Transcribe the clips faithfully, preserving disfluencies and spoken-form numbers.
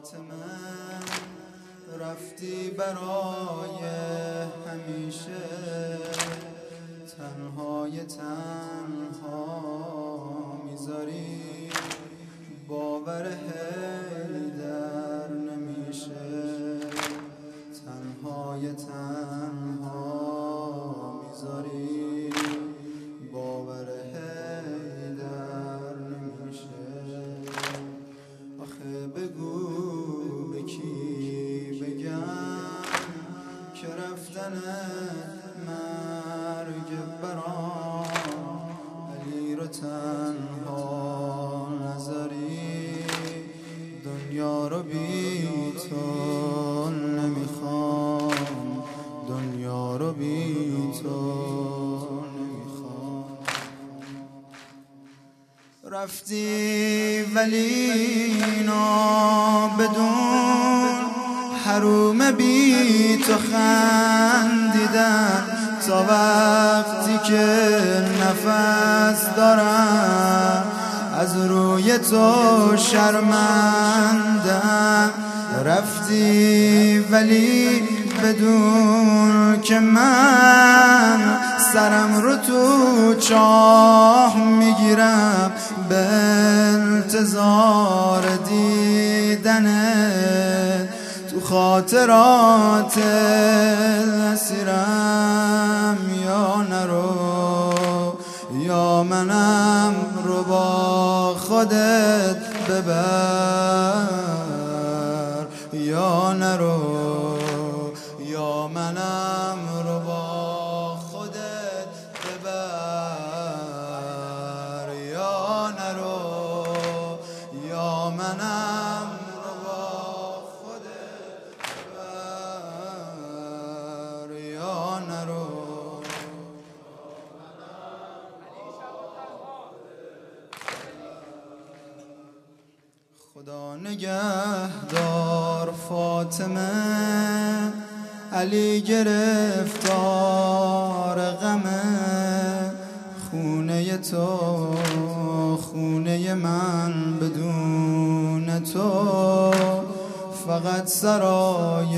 فاطمه رفتی برای همیشه، تنهای تنها میذاری، باور حیدر نمیشه، تنهای تنها میذاری، باور حیدر نمیشه. آخه بگو به کی بگم که رفتن مرگ برام، علی رو تنها نذاری، دنیا رو بی تو نمیخوام، دنیا رو بی تو نمیخوام. رفتی ولی اینا بدون حروم بی تو خندیدن، تا وقتی که نفس دارم از روی تو شرمندم. رفتی ولی بدون که من سرم رو تو چاه میگیرم، به انتظار دیدنت تو خاطرات اسیرم. یا نرو یا منم رو با خودت ببر، یا نرو یا منم رو با خودت ببر، یا نرو یا منم رو با خودت ببر، یا نرو. خدا نگهدار فاطمه، علی گرفتار غمه، خونه تو خونه من بدون تو فقط سرای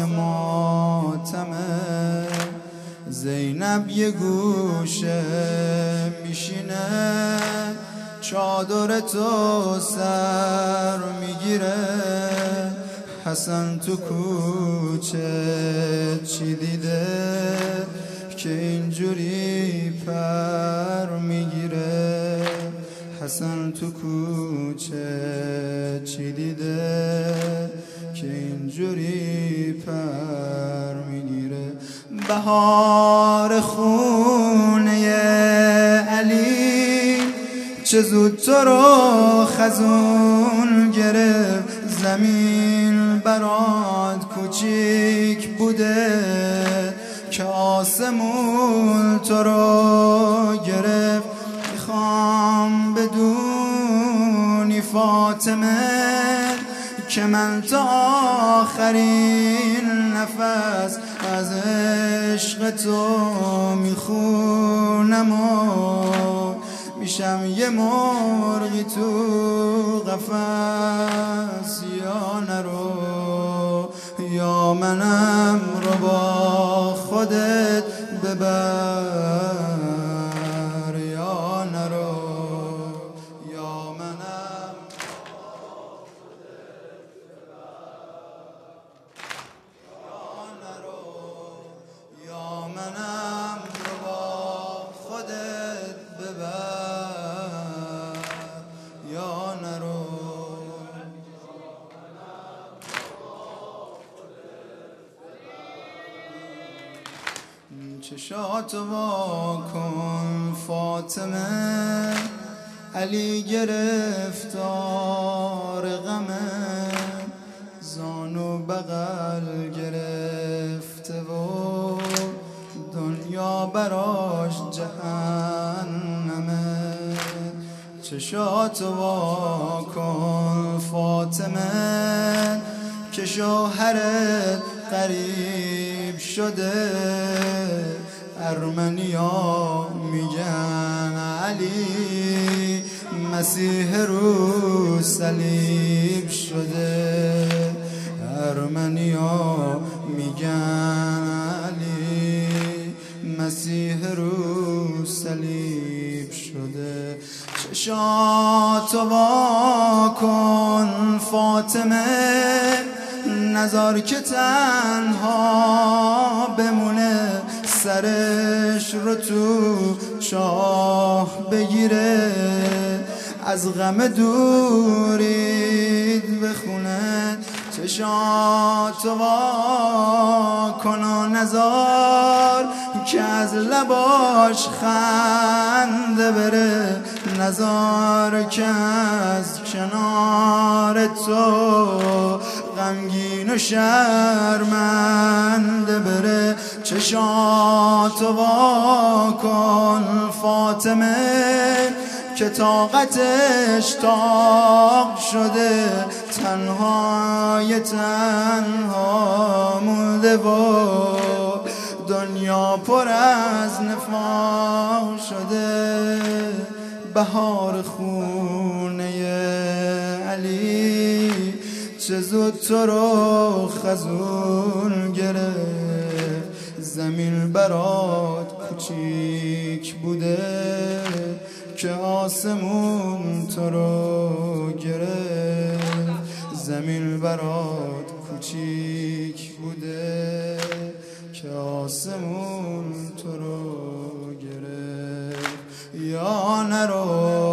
ماتمه. زینب یه گوشه میشینه، چادر تو سر میگیره، حسن تو کوچه چی دیده که اینجوری پر میگیره، حسن تو کوچه چی دیده که اینجوری پر میگیره. بهار خونه علی چه زود تو رو خزون گرفت، زمین برات کوچیک بوده که آسمون تو رو گرفت. میخوام بدونی فاطمه که من تا آخرین نفس از عشق تو میخونم و میشم یه مرغی تو قفس. یا نرو یا منم رو با خودت ببر، یا نرو یا منم رو با خودت ببر، یا نرو یا منم رو با خودت ببر، یا نرو. چشاتو وا کن فاطمه، علی گرفتار غمه، زانو بغل گرفته و دنیا براش جهنمه. چشاتو وا کن فاطمه که شوهرت غریب شده، ارمنیا میگن علی مسیح رو صلیب شده. ارمنیا میگن علی مسیح رو صلیب شده. چشاتو وا کن فاطمه، نذار که تنها بمونه، سرش رو تو چاه بگیره، از غم دورید بخونه. چشاتو وا کن و نذار که از لباش خنده بره، نذار که از کنار تو غمگین و شرمنده بره. چشاتو وا کن فاطمه که طاقتش طاق شده، تنهای تنها مونده و دنیا پر از نفاق شده. بهار خونه علی چه زود تو رو خزون گرفت، زمین برات کوچیک بوده که آسمون تو رو گرفت، زمین برات کوچیک بوده که آسمون تو رو گرفت. یا نرو